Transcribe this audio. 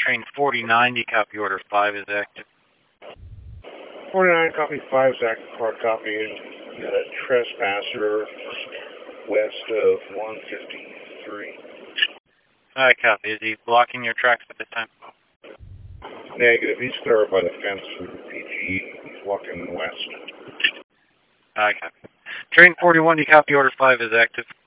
Train 49, you copy order 5 is active. 49, copy 5 is active, car copy. Trespasser west of 153. I copy. Is he blocking your tracks at this time? Negative. He's clear by the fence for the PG. He's walking west. I copy. Train 41, you copy order 5 is active.